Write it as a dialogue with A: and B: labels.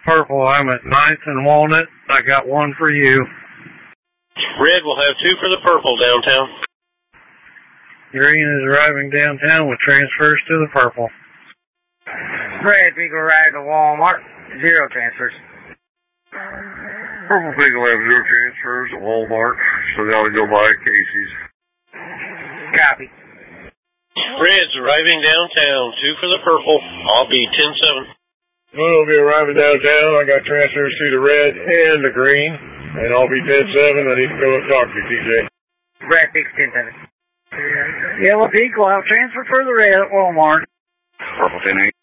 A: purple. I'm at 9th and Walnut. I got one for you.
B: Red will have 2 for the purple downtown.
A: Green is arriving downtown with transfers to the purple.
C: Red Beagle ride to Walmart. 0 transfers.
D: Purple Beagle have 0 transfers at Walmart, so now we go by Casey's.
C: Copy.
B: Red's arriving downtown. 2 for the purple. I'll be 10-7.
D: One will be arriving downtown. I got transfers to the red and the green, and I'll be 10-7. I need to go and talk to you, TJ.
C: Red Beagle 10-7. Yellow Beagle have transfer for the red at Walmart.
D: Purple 10-8.